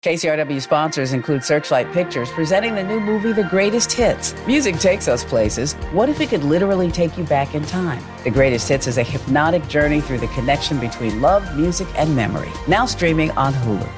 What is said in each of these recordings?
KCRW sponsors include Searchlight Pictures, presenting the new movie, The Greatest Hits. Music takes us places. What if it could literally take you back in time? The Greatest Hits is a hypnotic journey through the connection between love, music, and memory. Now streaming on Hulu.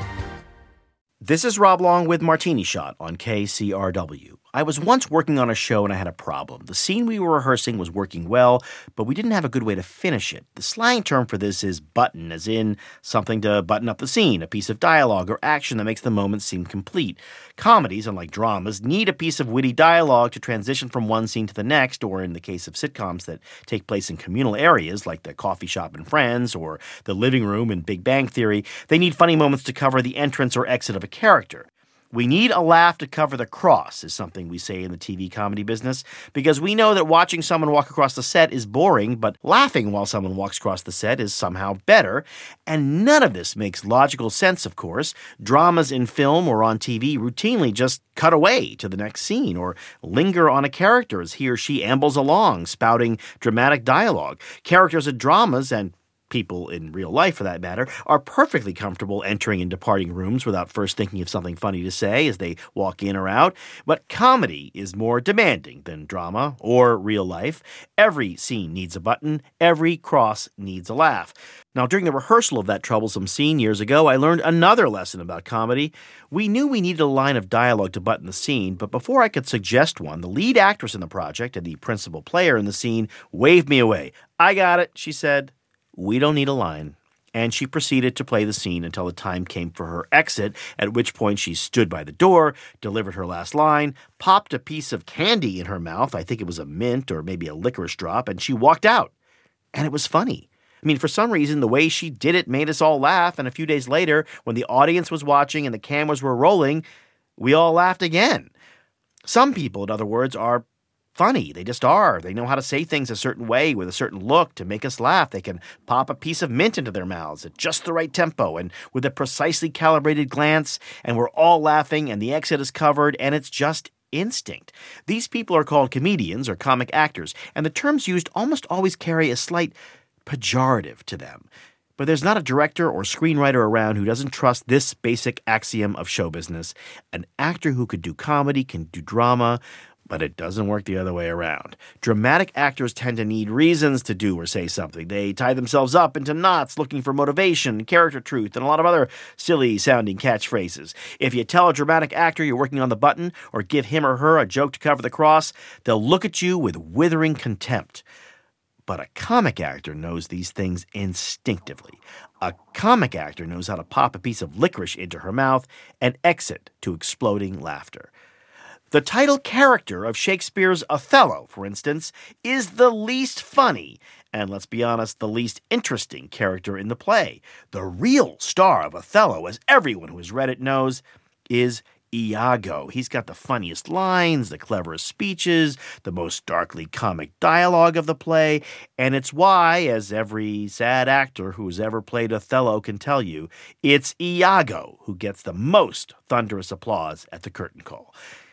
This is Rob Long with Martini Shot on KCRW. I was once working on a show and I had a problem. The scene we were rehearsing was working well, but we didn't have a good way to finish it. The slang term for this is button, as in something to button up the scene, a piece of dialogue or action that makes the moment seem complete. Comedies, unlike dramas, need a piece of witty dialogue to transition from one scene to the next, or in the case of sitcoms that take place in communal areas like the coffee shop in Friends or the living room in Big Bang Theory, they need funny moments to cover the entrance or exit of a character. We need a laugh to cover the cross, is something we say in the TV comedy business, because we know that watching someone walk across the set is boring, but laughing while someone walks across the set is somehow better. And none of this makes logical sense, of course. Dramas in film or on TV routinely just cut away to the next scene or linger on a character as he or she ambles along, spouting dramatic dialogue. Characters in dramas, and people in real life, for that matter, are perfectly comfortable entering and departing rooms without first thinking of something funny to say as they walk in or out. But comedy is more demanding than drama or real life. Every scene needs a button. Every cross needs a laugh. Now, during the rehearsal of that troublesome scene years ago, I learned another lesson about comedy. We knew we needed a line of dialogue to button the scene, but before I could suggest one, the lead actress in the project and the principal player in the scene waved me away. "I got it," she said. "We don't need a line." And she proceeded to play the scene until the time came for her exit, at which point she stood by the door, delivered her last line, popped a piece of candy in her mouth, I think it was a mint or maybe a licorice drop, and she walked out. And it was funny. I mean, for some reason, the way she did it made us all laugh, and a few days later, when the audience was watching and the cameras were rolling, we all laughed again. Some people, in other words, are funny. They just are. They know how to say things a certain way with a certain look to make us laugh. They can pop a piece of mint into their mouths at just the right tempo and with a precisely calibrated glance, and we're all laughing and the exit is covered, and it's just instinct. These people are called comedians or comic actors, and the terms used almost always carry a slight pejorative to them. But there's not a director or screenwriter around who doesn't trust this basic axiom of show business. An actor who could do comedy can do drama, but it doesn't work the other way around. Dramatic actors tend to need reasons to do or say something. They tie themselves up into knots looking for motivation, character truth, and a lot of other silly-sounding catchphrases. If you tell a dramatic actor you're working on the button or give him or her a joke to cover the cross, they'll look at you with withering contempt. But a comic actor knows these things instinctively. A comic actor knows how to pop a piece of licorice into her mouth and exit to exploding laughter. The title character of Shakespeare's Othello, for instance, is the least funny, and let's be honest, the least interesting character in the play. The real star of Othello, as everyone who has read it knows, is Iago. He's got the funniest lines, the cleverest speeches, the most darkly comic dialogue of the play, and it's why, as every sad actor who's ever played Othello can tell you, it's Iago who gets the most thunderous applause at the curtain call.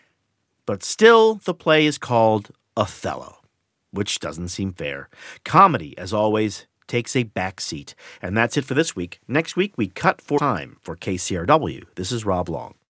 But still, the play is called Othello, which doesn't seem fair. Comedy, as always, takes a back seat. And that's it for this week. Next week, we cut for time for KCRW. This is Rob Long.